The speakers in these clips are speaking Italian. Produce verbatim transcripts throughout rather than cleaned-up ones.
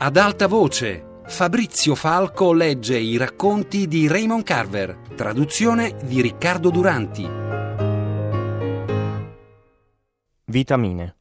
Ad alta voce, Fabrizio Falco legge i racconti di Raymond Carver, traduzione di Riccardo Duranti. Vitamine.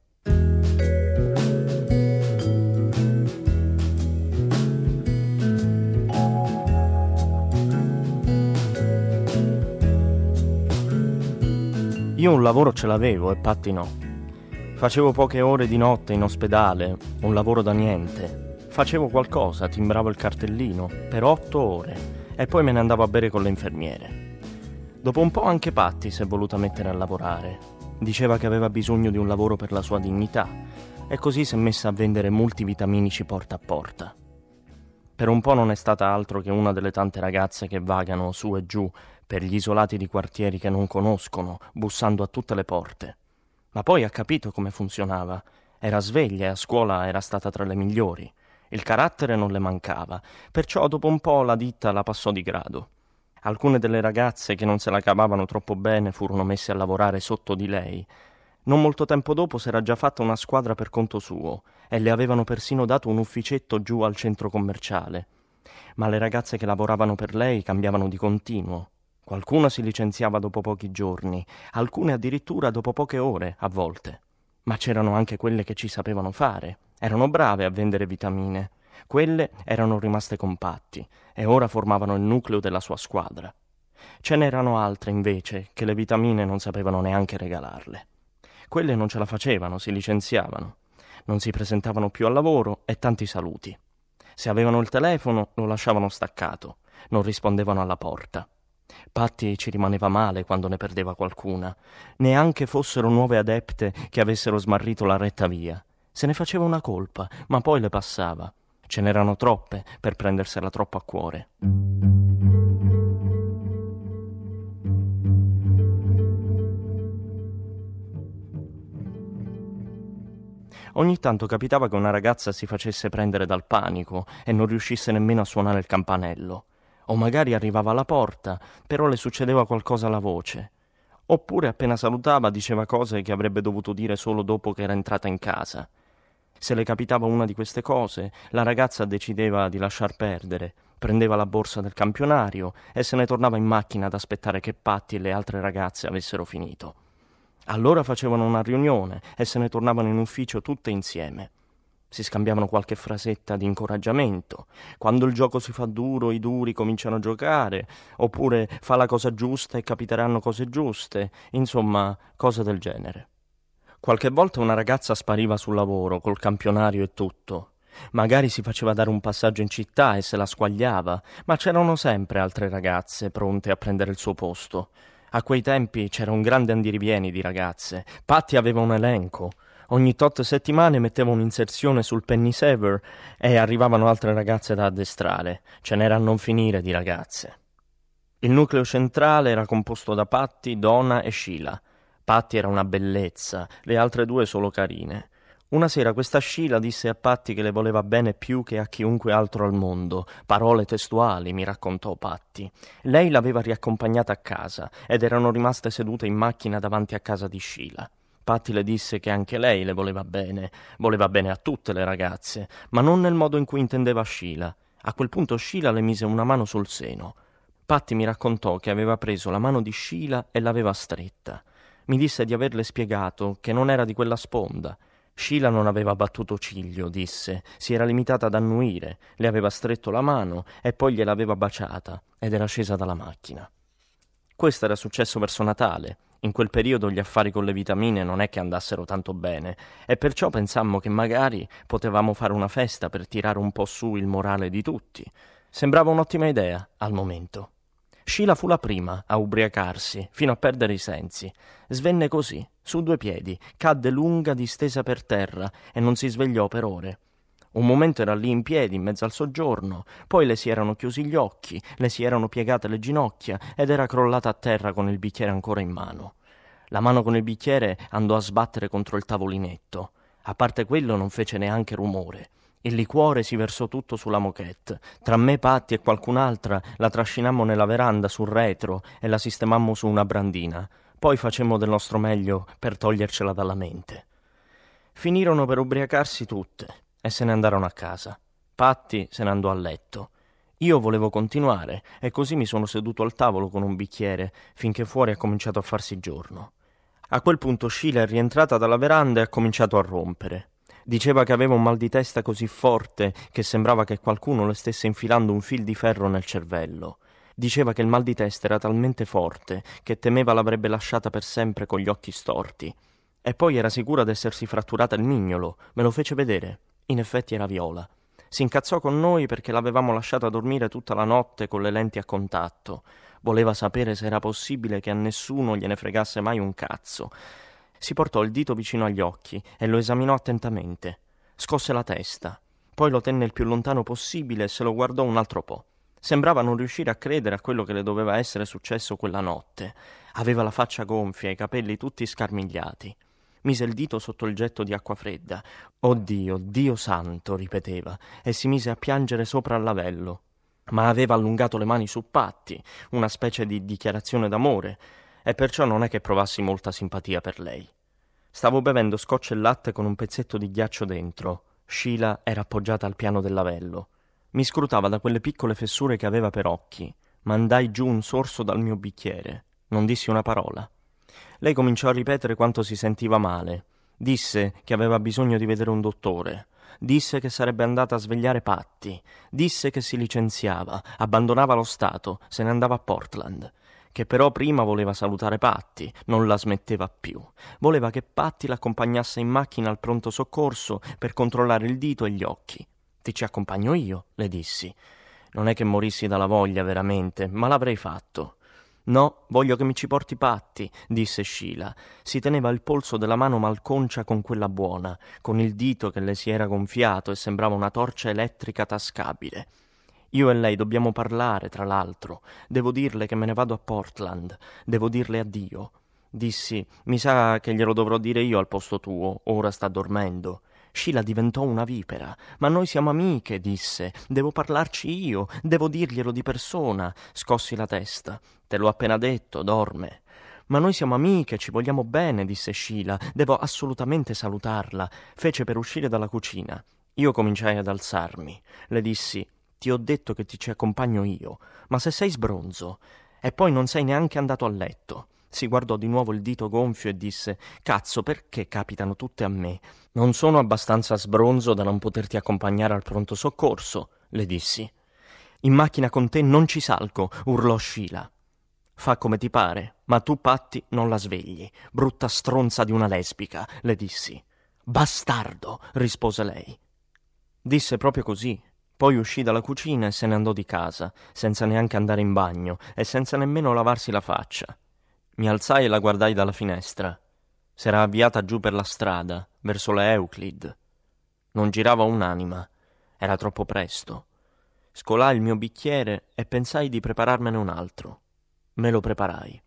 Io un lavoro ce l'avevo e Patti no. Facevo poche ore di notte in ospedale, un lavoro da niente. Facevo qualcosa, timbravo il cartellino, per otto ore, e poi me ne andavo a bere con le infermiere. Dopo un po' anche Patti si è voluta mettere a lavorare. Diceva che aveva bisogno di un lavoro per la sua dignità, e così si è messa a vendere multivitaminici porta a porta. Per un po' non è stata altro che una delle tante ragazze che vagano su e giù per gli isolati di quartieri che non conoscono, bussando a tutte le porte. Ma poi ha capito come funzionava. Era sveglia e a scuola era stata tra le migliori. Il carattere non le mancava, perciò dopo un po' la ditta la passò di grado. Alcune delle ragazze che non se la cavavano troppo bene furono messe a lavorare sotto di lei. Non molto tempo dopo s'era già fatta una squadra per conto suo e le avevano persino dato un ufficetto giù al centro commerciale. Ma le ragazze che lavoravano per lei cambiavano di continuo. Qualcuna si licenziava dopo pochi giorni, alcune addirittura dopo poche ore, a volte. Ma c'erano anche quelle che ci sapevano fare. Erano brave a vendere vitamine. Quelle erano rimaste con Patti e ora formavano il nucleo della sua squadra. Ce n'erano altre, invece, che le vitamine non sapevano neanche regalarle. Quelle non ce la facevano, si licenziavano. Non si presentavano più al lavoro e tanti saluti. Se avevano il telefono, lo lasciavano staccato. Non rispondevano alla porta. Patti ci rimaneva male quando ne perdeva qualcuna. Neanche fossero nuove adepte che avessero smarrito la retta via. Se ne faceva una colpa, ma poi le passava. Ce n'erano troppe per prendersela troppo a cuore. Ogni tanto capitava che una ragazza si facesse prendere dal panico e non riuscisse nemmeno a suonare il campanello. O magari arrivava alla porta, però le succedeva qualcosa alla voce. Oppure appena salutava diceva cose che avrebbe dovuto dire solo dopo che era entrata in casa. Se le capitava una di queste cose, la ragazza decideva di lasciar perdere, prendeva la borsa del campionario e se ne tornava in macchina ad aspettare che Patti e le altre ragazze avessero finito. Allora facevano una riunione e se ne tornavano in ufficio tutte insieme. Si scambiavano qualche frasetta di incoraggiamento. Quando il gioco si fa duro, i duri cominciano a giocare, oppure fa la cosa giusta e capiteranno cose giuste, insomma, cose del genere. Qualche volta una ragazza spariva sul lavoro, col campionario e tutto. Magari si faceva dare un passaggio in città e se la squagliava, ma c'erano sempre altre ragazze pronte a prendere il suo posto. A quei tempi c'era un grande andirivieni di ragazze. Patti aveva un elenco. Ogni tot settimane metteva un'inserzione sul Penny Saver e arrivavano altre ragazze da addestrare. Ce n'era a non finire di ragazze. Il nucleo centrale era composto da Patti, Donna e Sheila. Patti era una bellezza, le altre due solo carine. Una sera questa Sheila disse a Patti che le voleva bene più che a chiunque altro al mondo. Parole testuali, mi raccontò Patti. Lei l'aveva riaccompagnata a casa ed erano rimaste sedute in macchina davanti a casa di Sheila. Patti le disse che anche lei le voleva bene, voleva bene a tutte le ragazze, ma non nel modo in cui intendeva Sheila. A quel punto Sheila le mise una mano sul seno. Patti mi raccontò che aveva preso la mano di Sheila e l'aveva stretta. Mi disse di averle spiegato che non era di quella sponda. Sheila non aveva battuto ciglio, disse, si era limitata ad annuire, le aveva stretto la mano e poi gliel'aveva baciata ed era scesa dalla macchina. Questo era successo verso Natale. In quel periodo gli affari con le vitamine non è che andassero tanto bene e perciò pensammo che magari potevamo fare una festa per tirare un po' su il morale di tutti. Sembrava un'ottima idea al momento. Sheila fu la prima a ubriacarsi, fino a perdere i sensi. Svenne così, su due piedi, cadde lunga distesa per terra e non si svegliò per ore. Un momento era lì in piedi, in mezzo al soggiorno, poi le si erano chiusi gli occhi, le si erano piegate le ginocchia ed era crollata a terra con il bicchiere ancora in mano. La mano con il bicchiere andò a sbattere contro il tavolinetto. A parte quello non fece neanche rumore. Il liquore si versò tutto sulla moquette. Tra me, Patti e qualcun'altra la trascinammo nella veranda sul retro e la sistemammo su una brandina. Poi facemmo del nostro meglio per togliercela dalla mente. Finirono per ubriacarsi tutte e se ne andarono a casa. Patti se ne andò a letto. Io volevo continuare e così mi sono seduto al tavolo con un bicchiere finché fuori ha cominciato a farsi giorno. A quel punto Sheila è rientrata dalla veranda e ha cominciato a rompere. Diceva che aveva un mal di testa così forte che sembrava che qualcuno le stesse infilando un fil di ferro nel cervello. Diceva che il mal di testa era talmente forte che temeva l'avrebbe lasciata per sempre con gli occhi storti. E poi era sicura d'essersi fratturata il mignolo, me lo fece vedere. In effetti era Viola. Si incazzò con noi perché l'avevamo lasciata dormire tutta la notte con le lenti a contatto. Voleva sapere se era possibile che a nessuno gliene fregasse mai un cazzo. Si portò il dito vicino agli occhi e lo esaminò attentamente. Scosse la testa. Poi lo tenne il più lontano possibile e se lo guardò un altro po'. Sembrava non riuscire a credere a quello che le doveva essere successo quella notte. Aveva la faccia gonfia e i capelli tutti scarmigliati. Mise il dito sotto il getto di acqua fredda. «Oh Dio, Dio santo», ripeteva, e si mise a piangere sopra il lavello. Ma aveva allungato le mani su Patti, una specie di dichiarazione d'amore, e perciò non è che provassi molta simpatia per lei. Stavo bevendo scotch e latte con un pezzetto di ghiaccio dentro. Sheila era appoggiata al piano del lavello. Mi scrutava da quelle piccole fessure che aveva per occhi. Mandai giù un sorso dal mio bicchiere. Non dissi una parola. Lei cominciò a ripetere quanto si sentiva male. Disse che aveva bisogno di vedere un dottore. Disse che sarebbe andata a svegliare Patti. Disse che si licenziava, abbandonava lo Stato, se ne andava a Portland. Che però prima voleva salutare Patti, non la smetteva più. Voleva che Patti l'accompagnasse in macchina al pronto soccorso per controllare il dito e gli occhi. «Ti ci accompagno io», le dissi. Non è che morissi dalla voglia veramente, ma l'avrei fatto. «No, voglio che mi ci porti Patti», disse Sheila. Si teneva il polso della mano malconcia con quella buona, con il dito che le si era gonfiato e sembrava una torcia elettrica tascabile. «Io e lei dobbiamo parlare, tra l'altro. Devo dirle che me ne vado a Portland. Devo dirle addio». Dissi: «Mi sa che glielo dovrò dire io al posto tuo, ora sta dormendo». Sheila diventò una vipera. «Ma noi siamo amiche», disse. «Devo parlarci io, devo dirglielo di persona». Scossi la testa. «Te l'ho appena detto, dorme». «Ma noi siamo amiche, ci vogliamo bene», disse Sheila. «Devo assolutamente salutarla». Fece per uscire dalla cucina. Io cominciai ad alzarmi. Le dissi: «Ti ho detto che ti ci accompagno io, ma se sei sbronzo. E poi non sei neanche andato a letto». Si guardò di nuovo il dito gonfio e disse: «Cazzo, perché capitano tutte a me? Non sono abbastanza sbronzo da non poterti accompagnare al pronto soccorso», le dissi. «In macchina con te non ci salgo», urlò Sheila. «Fa come ti pare, ma tu Patti non la svegli, brutta stronza di una lesbica», le dissi. «Bastardo», rispose lei. Disse proprio così. Poi uscì dalla cucina e se ne andò di casa, senza neanche andare in bagno e senza nemmeno lavarsi la faccia. Mi alzai e la guardai dalla finestra. S'era avviata giù per la strada, verso la Euclid. Non girava un'anima. Era troppo presto. Scolai il mio bicchiere e pensai di prepararmene un altro. Me lo preparai.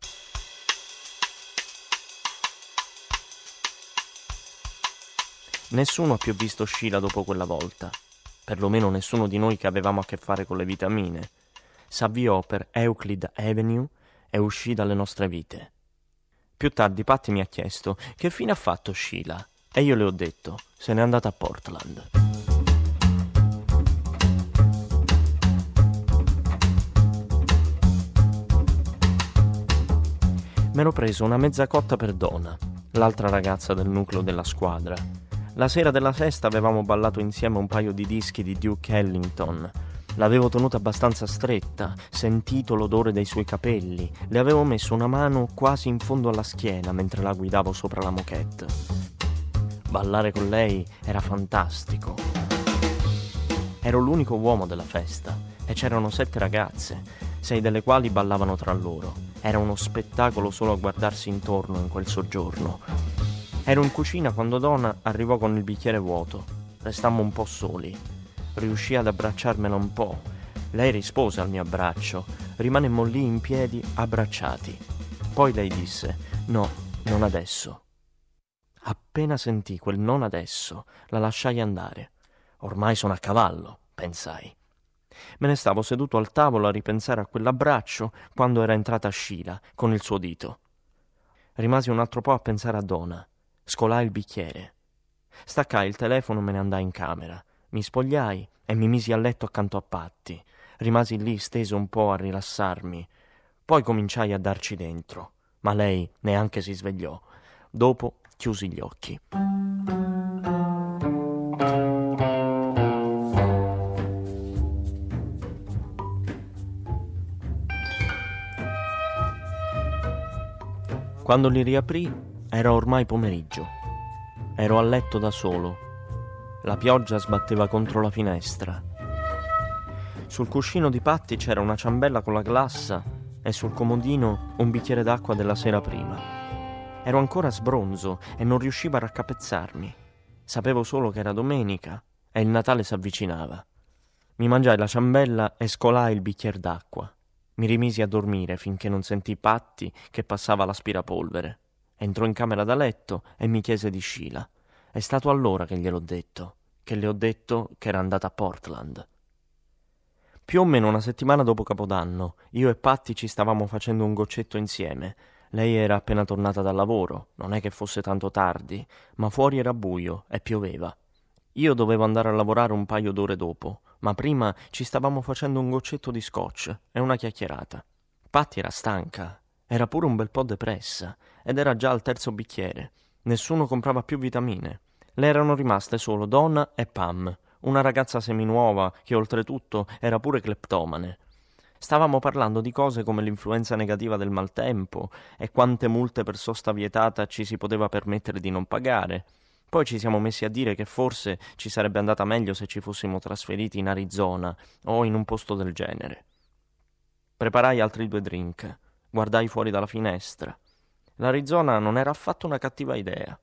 Nessuno ha più visto Sheila dopo quella volta. Perlomeno nessuno di noi che avevamo a che fare con le vitamine. S'avviò per Euclid Avenue e uscì dalle nostre vite. Più tardi Patti mi ha chiesto: «Che fine ha fatto Sheila?» E io le ho detto: «Se n'è andata a Portland». M'ero preso una mezza cotta per Donna, l'altra ragazza del nucleo della squadra. La sera della festa avevamo ballato insieme un paio di dischi di Duke Ellington. L'avevo tenuta abbastanza stretta, sentito l'odore dei suoi capelli, le avevo messo una mano quasi in fondo alla schiena mentre la guidavo sopra la moquette. Ballare con lei era fantastico. Ero l'unico uomo della festa e c'erano sette ragazze, sei delle quali ballavano tra loro. Era uno spettacolo solo a guardarsi intorno in quel soggiorno. Ero in cucina quando Donna arrivò con il bicchiere vuoto. Restammo un po' soli. Riuscì ad abbracciarmela un po'. Lei rispose al mio abbraccio. Rimanemmo lì in piedi, abbracciati. Poi lei disse: «No, non adesso». Appena sentì quel «non adesso», la lasciai andare. Ormai sono a cavallo, pensai. Me ne stavo seduto al tavolo a ripensare a quell'abbraccio quando era entrata Sheila con il suo dito. Rimasi un altro po' a pensare a Donna. Scolai il bicchiere. Staccai il telefono e me ne andai in camera. Mi spogliai e mi misi a letto accanto a Patti. Rimasi lì steso un po' a rilassarmi. Poi cominciai a darci dentro, ma lei neanche si svegliò. Dopo chiusi gli occhi. Quando li riaprì era ormai pomeriggio. Ero a letto da solo. La pioggia sbatteva contro la finestra. Sul cuscino di Patti c'era una ciambella con la glassa e sul comodino un bicchiere d'acqua della sera prima. Ero ancora sbronzo e non riuscivo a raccapezzarmi. Sapevo solo che era domenica e il Natale s'avvicinava. Mi mangiai la ciambella e scolai il bicchiere d'acqua. Mi rimisi a dormire finché non sentii Patti che passava l'aspirapolvere. Entrò in camera da letto e mi chiese di Sheila. È stato allora che gliel'ho detto, che le ho detto che era andata a Portland. Più o meno una settimana dopo Capodanno, io e Patti ci stavamo facendo un goccetto insieme. Lei era appena tornata dal lavoro, non è che fosse tanto tardi, ma fuori era buio e pioveva. Io dovevo andare a lavorare un paio d'ore dopo, ma prima ci stavamo facendo un goccetto di scotch e una chiacchierata. Patti era stanca, era pure un bel po' depressa, ed era già al terzo bicchiere. Nessuno comprava più vitamine. Le erano rimaste solo Donna e Pam, una ragazza seminuova che oltretutto era pure cleptomane. Stavamo parlando di cose come l'influenza negativa del maltempo e quante multe per sosta vietata ci si poteva permettere di non pagare. Poi ci siamo messi a dire che forse ci sarebbe andata meglio se ci fossimo trasferiti in Arizona o in un posto del genere. Preparai altri due drink, guardai fuori dalla finestra. L'Arizona non era affatto una cattiva idea.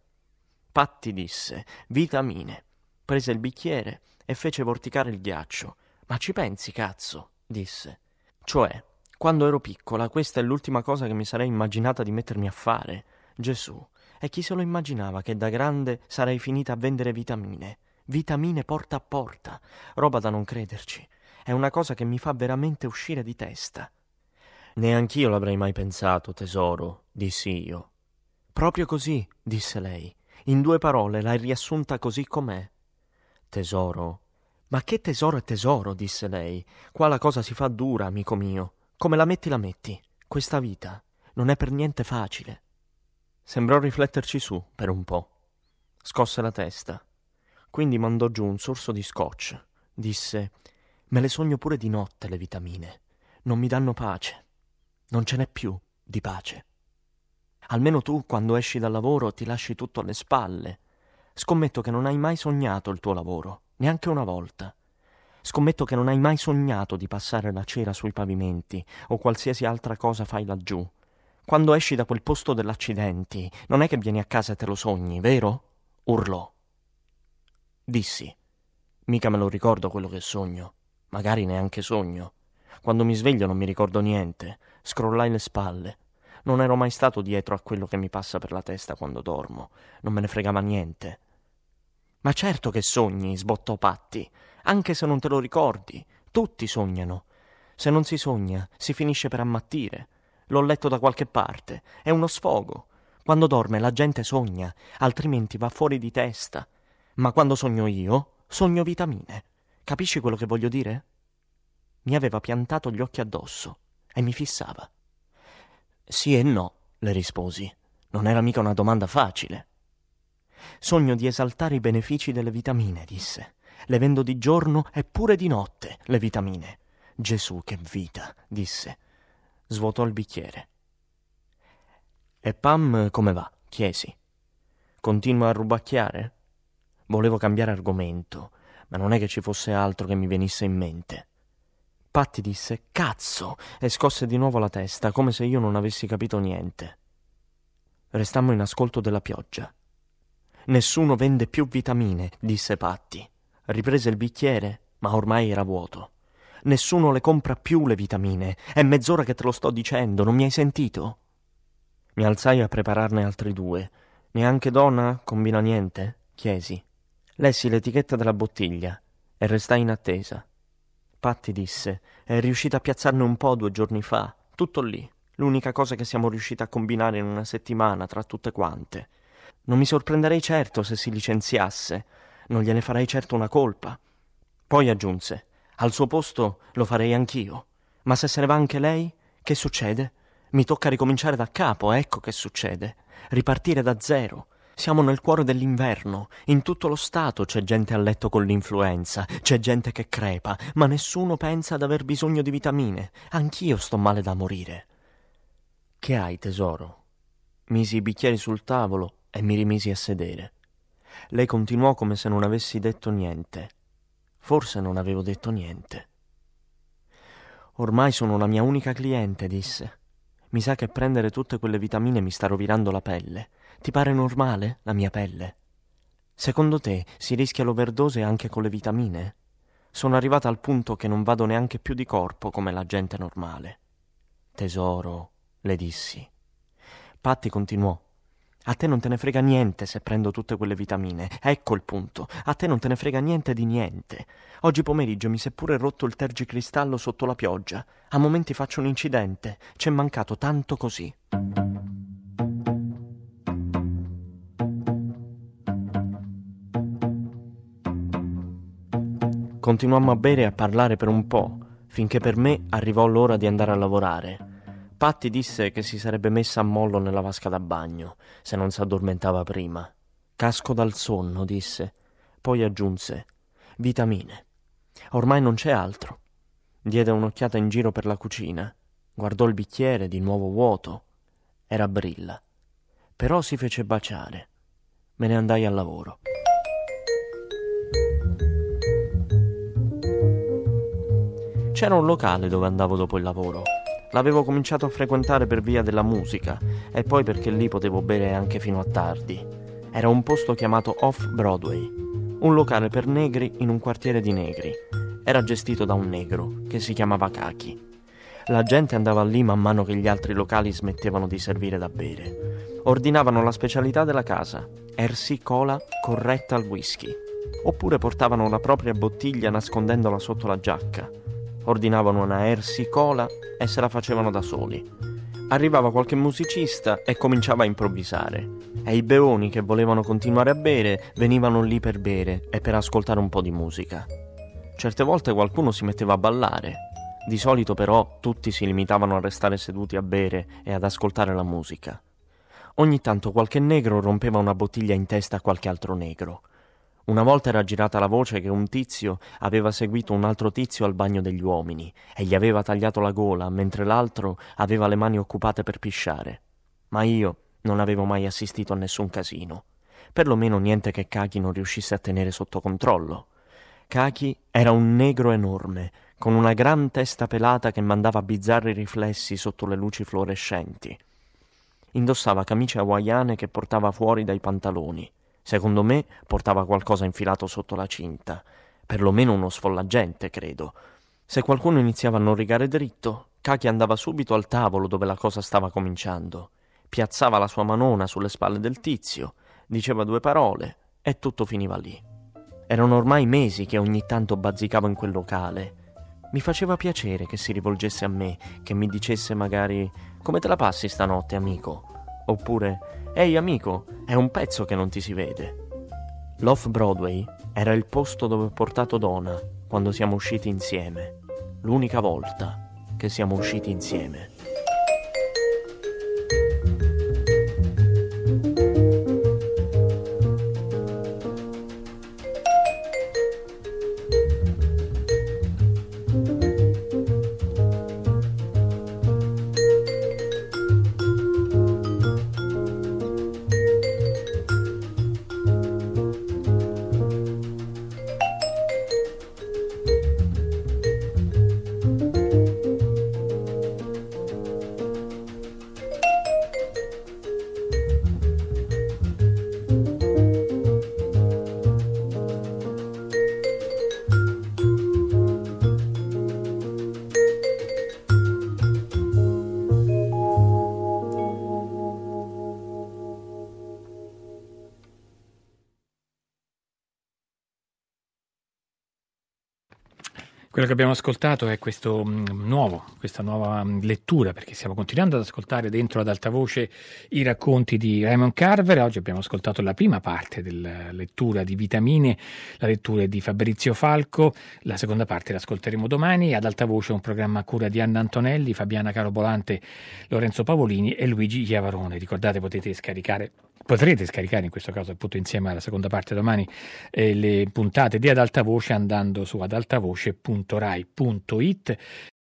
Patti disse: vitamine. Prese il bicchiere e fece vorticare il ghiaccio. Ma ci pensi, cazzo? Disse. Cioè, quando ero piccola, questa è l'ultima cosa che mi sarei immaginata di mettermi a fare. Gesù. E chi se lo immaginava che da grande sarei finita a vendere vitamine? Vitamine porta a porta. Roba da non crederci. È una cosa che mi fa veramente uscire di testa. Neanch'io l'avrei mai pensato, tesoro, dissi io. Proprio così, disse lei. In due parole l'hai riassunta così com'è. Tesoro. Ma che tesoro è tesoro, disse lei. Qua la cosa si fa dura, amico mio. Come la metti la metti. Questa vita non è per niente facile. Sembrò rifletterci su per un po'. Scosse la testa. Quindi mandò giù un sorso di scotch. Disse: me le sogno pure di notte le vitamine. Non mi danno pace. Non ce n'è più di pace. Almeno tu, quando esci dal lavoro, ti lasci tutto alle spalle. Scommetto che non hai mai sognato il tuo lavoro, neanche una volta. Scommetto che non hai mai sognato di passare la cera sui pavimenti o qualsiasi altra cosa fai laggiù. Quando esci da quel posto dell'accidenti, non è che vieni a casa e te lo sogni, vero? Urlò. Dissi: mica me lo ricordo quello che sogno. Magari neanche sogno. Quando mi sveglio non mi ricordo niente. Scrollai le spalle. Non ero mai stato dietro a quello che mi passa per la testa quando dormo. Non me ne fregava niente. Ma certo che sogni, sbottò Patti. Anche se non te lo ricordi. Tutti sognano. Se non si sogna, si finisce per ammattire. L'ho letto da qualche parte. È uno sfogo. Quando dorme la gente sogna, altrimenti va fuori di testa. Ma quando sogno io, sogno vitamine. Capisci quello che voglio dire? Mi aveva piantato gli occhi addosso e mi fissava. Sì e no, le risposi. Non era mica una domanda facile. Sogno di esaltare i benefici delle vitamine, disse. Le vendo di giorno e pure di notte, le vitamine. Gesù, che vita, disse. Svuotò il bicchiere. E Pam come va? Chiesi. Continua a rubacchiare? Volevo cambiare argomento, ma non è che ci fosse altro che mi venisse in mente. Patti disse «Cazzo!» e scosse di nuovo la testa, come se io non avessi capito niente. Restammo in ascolto della pioggia. «Nessuno vende più vitamine», disse Patti. Riprese il bicchiere, ma ormai era vuoto. «Nessuno le compra più le vitamine. È mezz'ora che te lo sto dicendo, non mi hai sentito?» Mi alzai a prepararne altri due. «Neanche Donna combina niente?» chiesi. Lessi l'etichetta della bottiglia e restai in attesa. Patti disse: «È riuscita a piazzarne un po' due giorni fa. Tutto lì. L'unica cosa che siamo riusciti a combinare in una settimana tra tutte quante. Non mi sorprenderei certo se si licenziasse. Non gliene farei certo una colpa. Poi aggiunse: «Al suo posto lo farei anch'io. Ma se se ne va anche lei, che succede? Mi tocca ricominciare da capo, ecco che succede. Ripartire da zero. Siamo nel cuore dell'inverno. In tutto lo Stato c'è gente a letto con l'influenza, c'è gente che crepa, ma nessuno pensa ad aver bisogno di vitamine. Anch'io sto male da morire». «Che hai, tesoro?» Misi i bicchieri sul tavolo e mi rimisi a sedere. Lei continuò come se non avessi detto niente. Forse non avevo detto niente. «Ormai sono la mia unica cliente», disse. «Mi sa che prendere tutte quelle vitamine mi sta rovinando la pelle. Ti pare normale, la mia pelle? Secondo te si rischia l'overdose anche con le vitamine? Sono arrivata al punto che non vado neanche più di corpo come la gente normale». «Tesoro», le dissi. Patti continuò: «A te non te ne frega niente se prendo tutte quelle vitamine. Ecco il punto. A te non te ne frega niente di niente. Oggi pomeriggio mi si è pure rotto il tergicristallo sotto la pioggia. A momenti faccio un incidente. C'è mancato tanto così». Continuammo a bere e a parlare per un po', finché per me arrivò l'ora di andare a lavorare. Patti disse che si sarebbe messa a mollo nella vasca da bagno, se non s'addormentava prima. «Casco dal sonno», disse. Poi aggiunse: «Vitamine. Ormai non c'è altro». Diede un'occhiata in giro per la cucina. Guardò il bicchiere, di nuovo vuoto. Era brilla. Però si fece baciare. Me ne andai al lavoro. C'era un locale dove andavo dopo il lavoro. L'avevo cominciato a frequentare per via della musica e poi perché lì potevo bere anche fino a tardi. Era un posto chiamato Off-Broadway, un locale per negri in un quartiere di negri. Era gestito da un negro che si chiamava Kaki. La gente andava lì man mano che gli altri locali smettevano di servire da bere. Ordinavano la specialità della casa, R C Cola corretta al whisky, oppure portavano la propria bottiglia nascondendola sotto la giacca. Ordinavano una R C Cola e se la facevano da soli. Arrivava qualche musicista e cominciava a improvvisare. E i beoni che volevano continuare a bere venivano lì per bere e per ascoltare un po' di musica. Certe volte qualcuno si metteva a ballare. Di solito però tutti si limitavano a restare seduti a bere e ad ascoltare la musica. Ogni tanto qualche negro rompeva una bottiglia in testa a qualche altro negro. Una volta era girata la voce che un tizio aveva seguito un altro tizio al bagno degli uomini e gli aveva tagliato la gola, mentre l'altro aveva le mani occupate per pisciare. Ma io non avevo mai assistito a nessun casino. Perlomeno niente che Kaki non riuscisse a tenere sotto controllo. Kaki era un negro enorme, con una gran testa pelata che mandava bizzarri riflessi sotto le luci fluorescenti. Indossava camicie hawaiane che portava fuori dai pantaloni. Secondo me portava qualcosa infilato sotto la cinta, perlomeno uno sfollagente, credo. Se qualcuno iniziava a non rigare dritto, Kaki andava subito al tavolo dove la cosa stava cominciando. Piazzava la sua manona sulle spalle del tizio, diceva due parole e tutto finiva lì. Erano ormai mesi che ogni tanto bazzicavo in quel locale. Mi faceva piacere che si rivolgesse a me, che mi dicesse magari: «Come te la passi stanotte, amico?» Oppure: «Ehi amico, è un pezzo che non ti si vede». L'Off-Broadway era il posto dove ho portato Donna quando siamo usciti insieme. L'unica volta che siamo usciti insieme. Quello che abbiamo ascoltato è questo mh, nuovo, questa nuova mh, lettura, perché stiamo continuando ad ascoltare dentro ad alta voce i racconti di Raymond Carver. Oggi abbiamo ascoltato la prima parte della lettura di Vitamine, la lettura di Fabrizio Falco, la seconda parte l'ascolteremo domani. Ad alta voce un programma a cura di Anna Antonelli, Fabiana Carobolante, Lorenzo Pavolini e Luigi Chiavarone. Ricordate, potete scaricare Potrete scaricare in questo caso appunto insieme alla seconda parte domani eh, le puntate di Ad Alta Voce andando su adaltavoce punto rai punto it.